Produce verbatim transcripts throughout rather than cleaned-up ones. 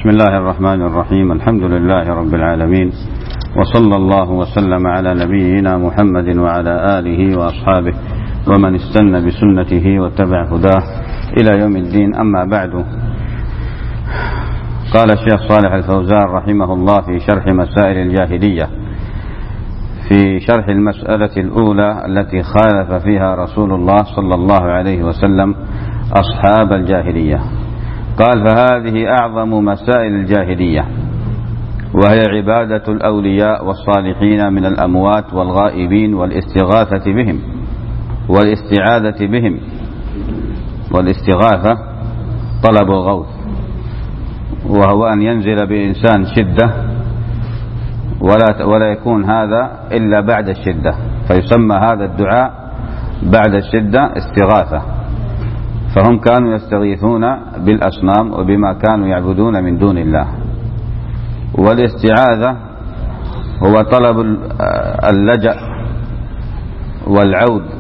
بسم الله الرحمن الرحيم. الحمد لله رب العالمين، وصلى الله وسلم على نبينا محمد وعلى آله وأصحابه ومن استنى بسنته واتبع هداه إلى يوم الدين. أما بعد، قال الشيخ صالح الفوزان رحمه الله في شرح مسائل الجاهلية، في شرح المسألة الأولى التي خالف فيها رسول الله صلى الله عليه وسلم أصحاب الجاهلية، قال: فهذه أعظم مسائل الجاهلية، وهي عبادة الأولياء والصالحين من الأموات والغائبين والاستغاثة بهم والاستعاذة بهم. والاستغاثة طلب الغوث، وهو أن ينزل بإنسان شدة ولا ولا يكون هذا إلا بعد الشدة، فيسمى هذا الدعاء بعد الشدة استغاثة. فهم كانوا يستغيثون بالأصنام وبما كانوا يعبدون من دون الله. والاستعاذة هو طلب اللجأ والعود،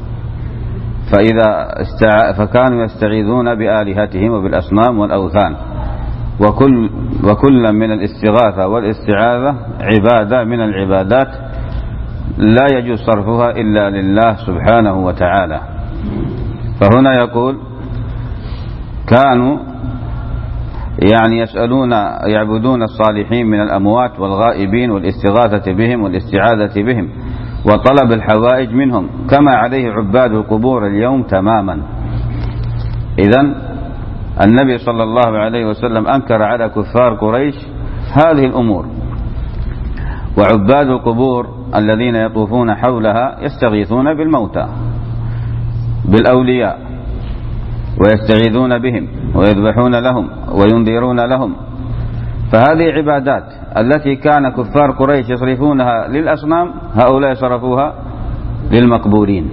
فإذا استع... فكانوا يستعيذون بآلهتهم وبالأصنام والأوثان، وكل وكل من الاستغاثة والاستعاذة عبادة من العبادات لا يجوز صرفها إلا لله سبحانه وتعالى. فهنا يقول: كانوا يعني يسألون يعبدون الصالحين من الأموات والغائبين والاستغاثة بهم والاستعاذة بهم وطلب الحوائج منهم، كما عليه عباد القبور اليوم تماما. إذن النبي صلى الله عليه وسلم أنكر على كفار قريش هذه الأمور، وعباد القبور الذين يطوفون حولها يستغيثون بالموتى بالأولياء ويستعيذون بهم ويذبحون لهم وينذرون لهم، فهذه عبادات التي كان كفار قريش يصرفونها للأصنام، هؤلاء صرفوها للمقبورين.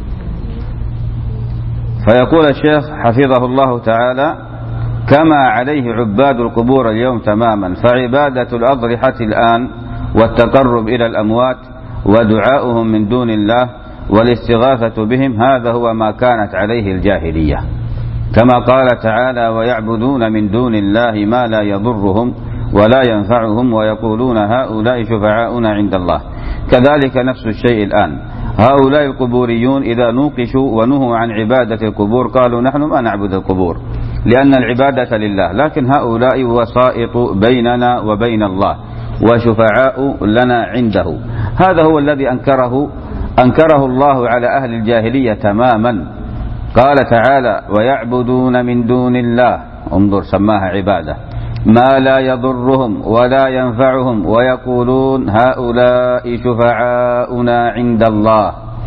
فيقول الشيخ حفظه الله تعالى: كما عليه عباد القبور اليوم تماما، فعبادة الأضرحة الآن والتقرب إلى الأموات ودعاؤهم من دون الله والاستغاثة بهم، هذا هو ما كانت عليه الجاهلية، كما قال تعالى: ويعبدون من دون الله ما لا يضرهم ولا ينفعهم ويقولون هؤلاء شفعاؤنا عند الله. كذلك نفس الشيء الآن، هؤلاء القبوريون إذا نوقشوا ونهوا عن عبادة القبور قالوا: نحن ما نعبد القبور لأن العبادة لله، لكن هؤلاء وسائط بيننا وبين الله وشفعاء لنا عنده. هذا هو الذي أنكره أنكره الله على أهل الجاهلية تماما. قال تعالى: ويعبدون من دون الله، انظر سماها عبادة، ما لا يضرهم ولا ينفعهم ويقولون هؤلاء شفعاؤنا عند الله.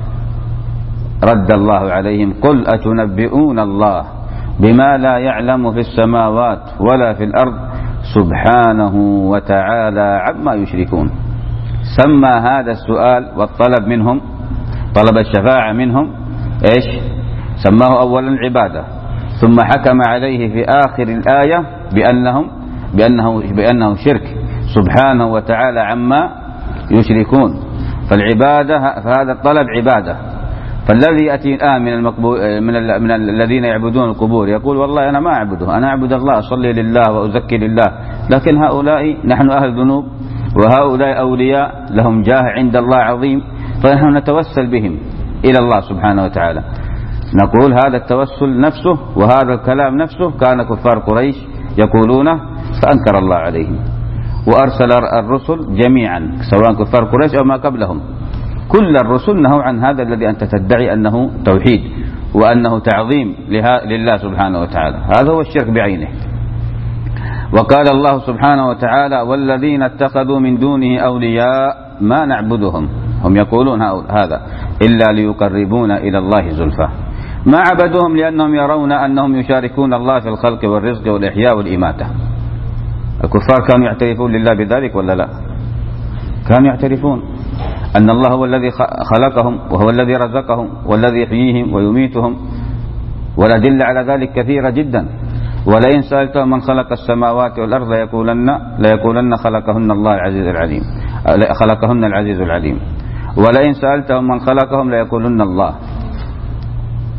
رد الله عليهم: قل أتنبئون الله بما لا يعلم في السماوات ولا في الأرض سبحانه وتعالى عما يشركون. سمى هذا السؤال والطلب منهم، طلب الشفاعة منهم، إيش؟ سماه أولا عبادة، ثم حكم عليه في آخر الآية بأنهم بأنه بأنه شرك سبحانه وتعالى عما يشركون. فالعبادة، فهذا الطلب عبادة. فالذي يأتي الآن من المقبول من, ال... من الذين يعبدون القبور يقول: والله أنا ما أعبده، أنا أعبد الله، أصلي لله وأزكي لله، لكن هؤلاء نحن أهل ذنوب وهؤلاء أولياء لهم جاه عند الله عظيم، فنحن نتوسل بهم إلى الله سبحانه وتعالى. نقول هذا التوسل نفسه وهذا الكلام نفسه كان كفار قريش يقولونه، فأنكر الله عليهم وأرسل الرسل جميعا سواء كفار قريش أو ما قبلهم، كل الرسل نهوا عن هذا الذي أنت تدعي أنه توحيد وأنه تعظيم لله سبحانه وتعالى، هذا هو الشرك بعينه. وقال الله سبحانه وتعالى: والذين اتخذوا من دونه أولياء ما نعبدهم، هم يقولون هذا إلا ليقربونا إلى الله زلفى، ما عبدوهم لأنهم يرون أنهم يشاركون الله في الخلق والرزق والإحياء والإماتة. الكفار كانوا يعترفون لله بذلك ولا لا؟ كانوا يعترفون أن الله هو الذي خلقهم وهو الذي رزقهم والذي يحييهم ويميتهم، والأدلة على ذلك كثيرة جدا. ولئن سألتهم من خلق السماوات والأرض ليقولن ليقولن خلقهن الله العزيز العليم خلقهن العزيز العليم ولئن سألتهم من خلقهم ليقولن الله.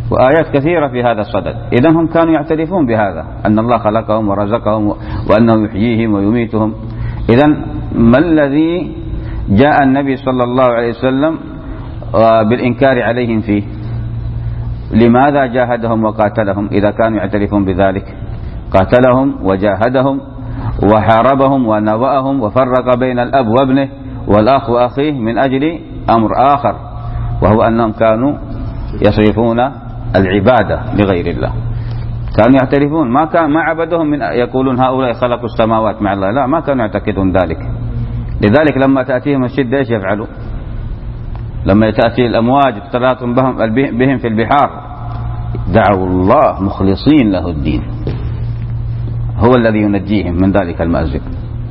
وآيات كثيرة في هذا الصدد. إذن هم كانوا يعترفون بهذا، أن الله خلقهم ورزقهم وأنه يحييهم ويميتهم. إذن ما الذي جاء النبي صلى الله عليه وسلم بالإنكار عليهم فيه؟ لماذا جاهدهم وقاتلهم إذا كانوا يعترفون بذلك؟ قاتلهم وجاهدهم وحاربهم ونوأهم وفرق بين الأب وابنه والأخ وأخيه من أجل أمر آخر، وهو أنهم كانوا يصرفون العبادة لغير الله. كانوا يعترفون، ما كان ما عبدهم من يقولون هؤلاء خلقوا السماوات مع الله، لا، ما كانوا يعتقدون ذلك. لذلك لما تأتيهم الشدة ايش يفعلوا؟ لما تأتي الأمواج تتلاطم بهم في البحار دعوا الله مخلصين له الدين، هو الذي ينجيهم من ذلك المأزق.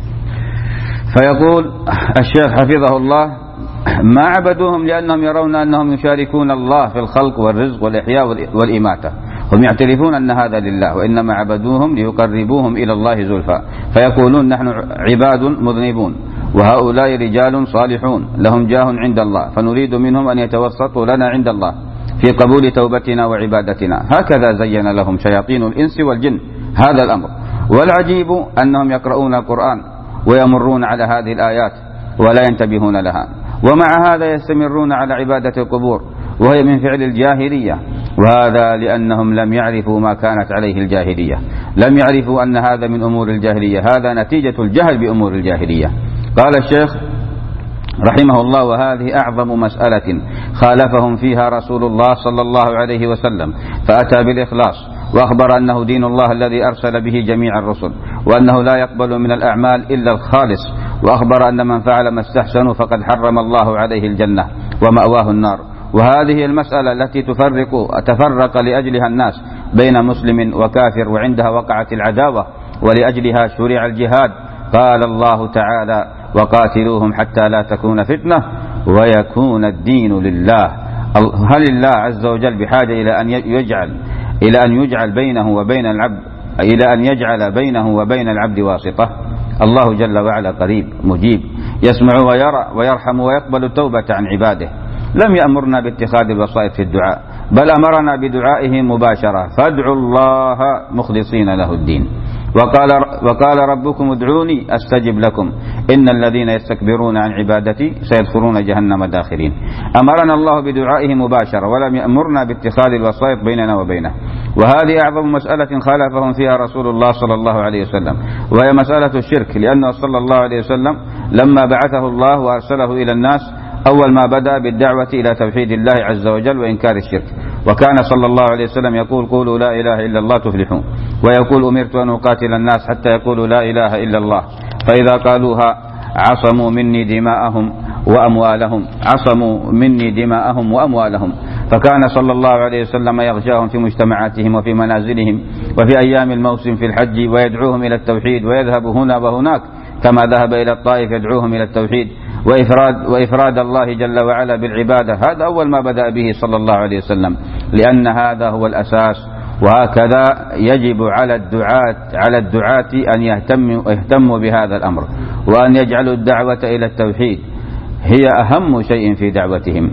فيقول الشيخ حفظه الله: ما عبدوهم لأنهم يرون أنهم يشاركون الله في الخلق والرزق والإحياء والإماتة، هم يعترفون أن هذا لله، وإنما عبدوهم ليقربوهم إلى الله زلفى، فيقولون نحن عباد مذنبون وهؤلاء رجال صالحون لهم جاه عند الله، فنريد منهم أن يتوسطوا لنا عند الله في قبول توبتنا وعبادتنا. هكذا زين لهم شياطين الإنس والجن هذا الأمر. والعجيب أنهم يقرؤون القرآن ويمرون على هذه الآيات ولا ينتبهون لها، ومع هذا يستمرون على عبادة القبور، وهي من فعل الجاهلية، وهذا لأنهم لم يعرفوا ما كانت عليه الجاهلية، لم يعرفوا أن هذا من أمور الجاهلية، هذا نتيجة الجهل بأمور الجاهلية. قال الشيخ رحمه الله: وهذه أعظم مسألة خالفهم فيها رسول الله صلى الله عليه وسلم، فأتى بالإخلاص وأخبر أنه دين الله الذي أرسل به جميع الرسل، وأنه لا يقبل من الأعمال إلا الخالص، وأخبر أن من فعل ما استحسنوا فقد حرم الله عليه الجنة ومأواه النار. وهذه المسألة التي تفرق تفرق لأجلها الناس بين مسلم وكافر، وعندها وقعت العداوة، ولأجلها شرع الجهاد. قال الله تعالى: وقاتلوهم حتى لا تكون فتنة ويكون الدين لله. هل الله عز وجل بحاجة إلى أن يجعل إلى أن يجعل بينه وبين العبد إلى أن يجعل بينه وبين العبد واسطة؟ الله جل وعلا قريب مجيب، يسمع ويرى ويرحم ويقبل التوبة عن عباده. لم يأمرنا باتخاذ الوسائط في الدعاء، بل أمرنا بدعائه مباشرة: فادعوا الله مخلصين له الدين. وقال, وقال ربكم ادعوني أستجب لكم إن الذين يستكبرون عن عبادتي سيدخلون جهنم داخرين. أمرنا الله بدعائه مباشرة، ولم يأمرنا باتخاذ الوسائط بيننا وبينه. وهذه أعظم مسألة خالفهم فيها رسول الله صلى الله عليه وسلم، وهي مسألة الشرك، لأنه صلى الله عليه وسلم لما بعثه الله وأرسله إلى الناس أول ما بدأ بالدعوة إلى توحيد الله عز وجل وإنكار الشرك. وكان صلى الله عليه وسلم يقول: قولوا لا إله إلا الله تفلحون، ويقول: أمرت أن أقاتل الناس حتى يقولوا لا إله إلا الله، فإذا قالوها عصموا مني دماءهم وأموالهم عصموا مني دماءهم وأموالهم. فكان صلى الله عليه وسلم يغشاهم في مجتمعاتهم وفي منازلهم وفي أيام الموسم في الحج، ويدعوهم إلى التوحيد، ويذهب هنا وهناك كما ذهب إلى الطائف يدعوهم إلى التوحيد وإفراد, وإفراد الله جل وعلا بالعبادة. هذا أول ما بدأ به صلى الله عليه وسلم، لأن هذا هو الأساس. وهكذا يجب على الدعاة على الدعاة أن يهتموا يهتموا بهذا الأمر، وأن يجعلوا الدعوة إلى التوحيد هي أهم شيء في دعوتهم.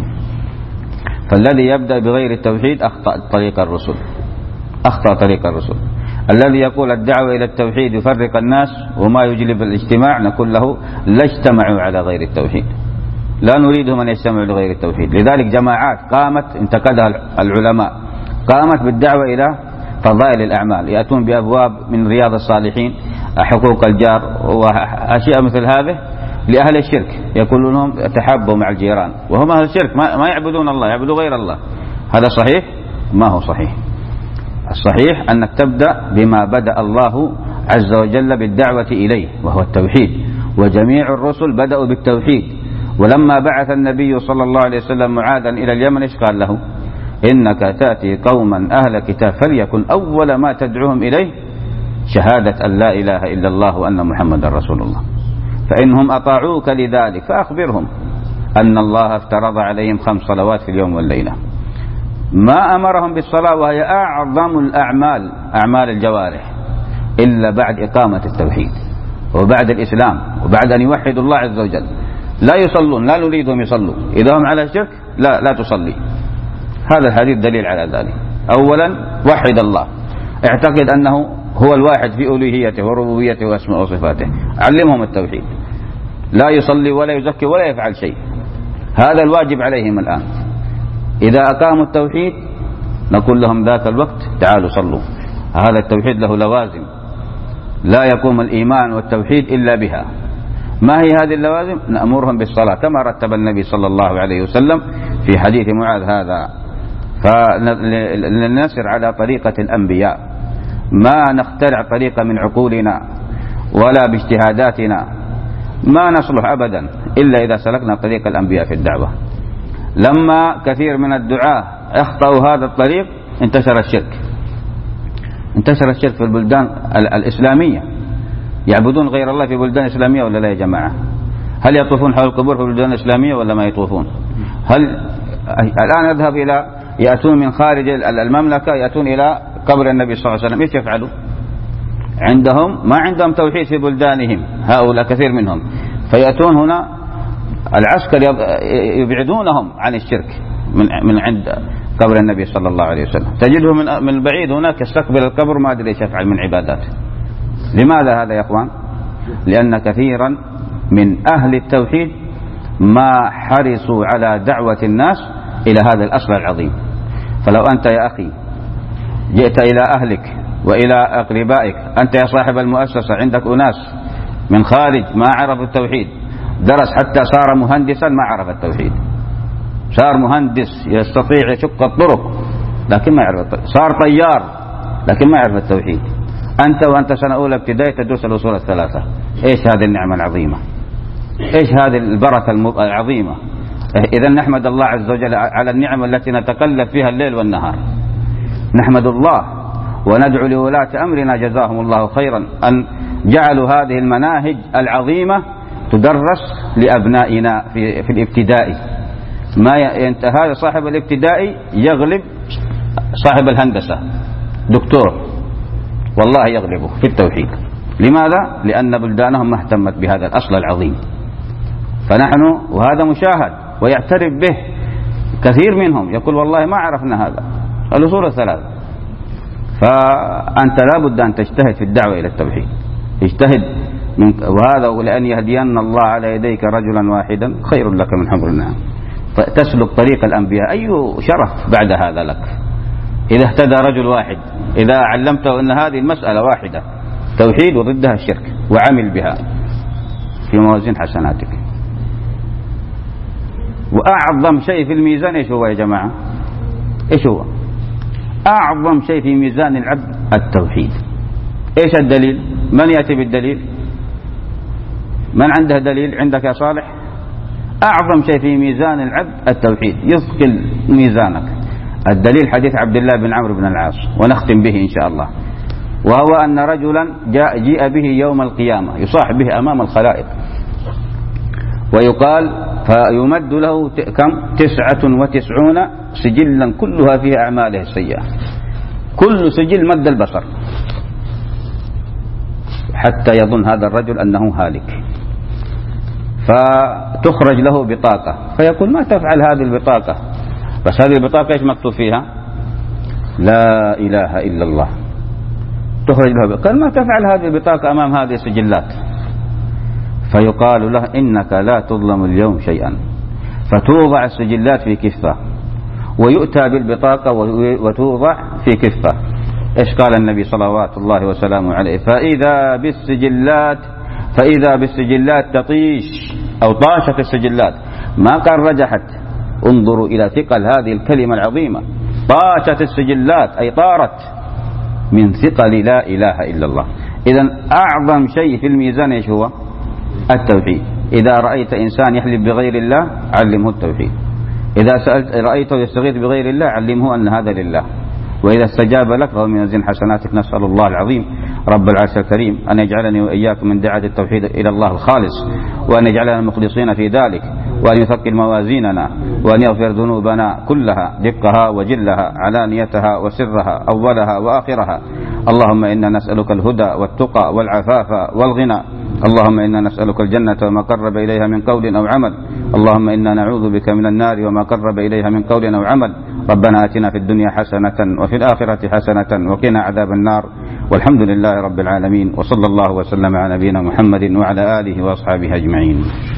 فالذي يبدأ بغير التوحيد أخطأ طريق الرسل أخطأ طريق الرسل. الذي يقول الدعوة إلى التوحيد يفرق الناس وما يجلب الاجتماع، نقول له لا اجتمعوا على غير التوحيد، لا نريدهم أن يجتمعوا لغير التوحيد. لذلك جماعات قامت انتقدها العلماء، قامت بالدعوة إلى فضائل الأعمال، يأتون بأبواب من رياض الصالحين، حقوق الجار وأشياء مثل هذه لأهل الشرك، يقولون لهم تحابوا مع الجيران، وهم أهل الشرك ما يعبدون الله، يعبدون غير الله. هذا صحيح؟ ما هو صحيح. الصحيح أنك تبدأ بما بدأ الله عز وجل بالدعوة إليه، وهو التوحيد، وجميع الرسل بدأوا بالتوحيد. ولما بعث النبي صلى الله عليه وسلم معاذا إلى اليمن إيش قال له؟ إنك تأتي قوما أهل كتاب فليكن أول ما تدعوهم إليه شهادة أن لا إله إلا الله وأن محمد رسول الله، فإنهم أطاعوك لذلك فأخبرهم أن الله افترض عليهم خمس صلوات في اليوم والليلة. ما أمرهم بالصلاة وهي أعظم الأعمال، أعمال الجوارح، إلا بعد إقامة التوحيد وبعد الإسلام وبعد أن يوحدوا الله عز وجل. لا يصلون، لا نريدهم يصلوا، إذا هم على الشرك لا لا تصلي. هذا الحديث دليل على ذلك. أولا وحد الله، اعتقد أنه هو الواحد في ألوهيته وربوبيته وأسماء وصفاته، علمهم التوحيد، لا يصلي ولا يزكي ولا يفعل شيء، هذا الواجب عليهم الآن. إذا أقاموا التوحيد نقول لهم ذاك الوقت تعالوا صلوا. هذا التوحيد له لوازم، لا يقوم الإيمان والتوحيد إلا بها. ما هي هذه اللوازم؟ نأمرهم بالصلاة كما رتب النبي صلى الله عليه وسلم في حديث معاذ هذا. فلنسر على طريقة الأنبياء، ما نخترع طريقة من عقولنا ولا باجتهاداتنا، ما نصلح أبدا إلا إذا سلكنا طريق الأنبياء في الدعوة. لما كثير من الدعاة اخطأوا هذا الطريق انتشر الشرك، انتشر الشرك في البلدان الإسلامية، يعبدون غير الله في بلدان إسلامية ولا لا يا جماعة؟ هل يطوفون حول القبور في البلدان الإسلامية ولا ما يطوفون؟ هل الآن أذهب إلى يأتون من خارج المملكة، يأتون إلى قبر النبي صلى الله عليه وسلم، إيش يفعلوا؟ عندهم ما عندهم توحيد في بلدانهم هؤلاء كثير منهم، فيأتون هنا العسكر يبعدونهم عن الشرك من من عند قبر النبي صلى الله عليه وسلم، تجده من من البعيد هناك يستقبل القبر ما أدري ايش يفعل من عبادات. لماذا هذا يا اخوان؟ لأن كثيرا من أهل التوحيد ما حرصوا على دعوة الناس إلى هذا الأصل العظيم. فلو أنت يا أخي جئت إلى أهلك وإلى أقربائك، أنت يا صاحب المؤسسة عندك أناس من خارج ما عرفوا التوحيد، درس حتى صار مهندسا ما عرف التوحيد، صار مهندس يستطيع يشق الطرق لكن ما يعرف التوحيد، صار طيار لكن ما يعرف التوحيد. أنت وأنت سنة أولى ابتدائي تدرس الأصول الثلاثة، إيش هذه النعمة العظيمة؟ إيش هذه البركة العظيمة؟ إذا نحمد الله عز وجل على النعم التي نتكلف فيها الليل والنهار، نحمد الله وندعو لولاة أمرنا جزاهم الله خيرا أن جعلوا هذه المناهج العظيمة تدرس لأبنائنا في, في الابتدائي. ما ينتهى صاحب الابتدائي يغلب صاحب الهندسة، دكتور والله يغلبه في التوحيد. لماذا؟ لأن بلدانهم ما اهتمت بهذا الأصل العظيم. فنحن وهذا مشاهد ويعترف به كثير منهم، يقول والله ما عرفنا هذا الأصول الثلاث. فأنت لابد أن تجتهد في الدعوة إلى التوحيد، اجتهد من وهذا ولأن يهدين الله على يديك رجلا واحدا خير لك من حمر النعم. فتسلك طريق الأنبياء، أي شرف بعد هذا لك إذا اهتدى رجل واحد، إذا علمته أن هذه المسألة واحدة توحيد وضدها الشرك وعمل بها في موازين حسناتك. وأعظم شيء في الميزان إيش هو يا جماعة؟ إيش هو أعظم شيء في ميزان العبد؟ التوحيد. إيش الدليل؟ من يأتي بالدليل؟ من عنده دليل؟ عندك يا صالح؟ أعظم شيء في ميزان العبد التوحيد، يثقل ميزانك. الدليل حديث عبد الله بن عمرو بن العاص، ونختم به إن شاء الله، وهو أن رجلا جاء جيء به يوم القيامة يصاح به أمام الخلائق، ويقال فيمد له كم؟ تسعة وتسعون سجلا كلها فيها أعماله السيئة، كل سجل مد البصر، حتى يظن هذا الرجل أنه هالك، فتخرج له بطاقة فيقول ما تفعل هذه البطاقة؟ بس هذه البطاقة إيش مكتوب فيها؟ لا إله إلا الله. تخرج له، قال ما تفعل هذه البطاقة أمام هذه السجلات؟ فيقال له إنك لا تظلم اليوم شيئا، فتوضع السجلات في كفة ويؤتى بالبطاقة وتوضع في كفة. إيش قال النبي صلوات الله وسلامه عليه؟ فإذا بالسجلات فإذا بالسجلات تطيش، أو طاشت السجلات، ما قال رجحت. انظروا إلى ثقل هذه الكلمة العظيمة، طاشت السجلات أي طارت من ثقل لا إله إلا الله. إذن أعظم شيء في الميزان إيش هو؟ التوحيد. إذا رأيت إنسان يحلف بغير الله علمه التوحيد، إذا سألت رأيته يستغيث بغير الله علمه أن هذا لله، وإذا استجاب لك فهو من يزن حسناتك. نسأل الله العظيم رب العرش الكريم أن يجعلني وإياكم من دعاة التوحيد إلى الله الخالص، وأن يجعلنا مخلصين في ذلك، وأن يثقل موازيننا، وأن يغفر ذنوبنا كلها دقها وجلها، علانيتها وسرها، أولها وآخرها. اللهم إنا نسألك الهدى والتقى والعفاف والغنى. اللهم إنا نسألك الجنة وما قرب إليها من قول أو عمل. اللهم إنا نعوذ بك من النار وما قرب إليها من قول أو عمل. ربنا آتنا في الدنيا حسنة وفي الآخرة حسنة وقنا عذاب النار، والحمد لله رب العالمين، وصلى الله وسلم على نبينا محمد وعلى آله وأصحابه أجمعين.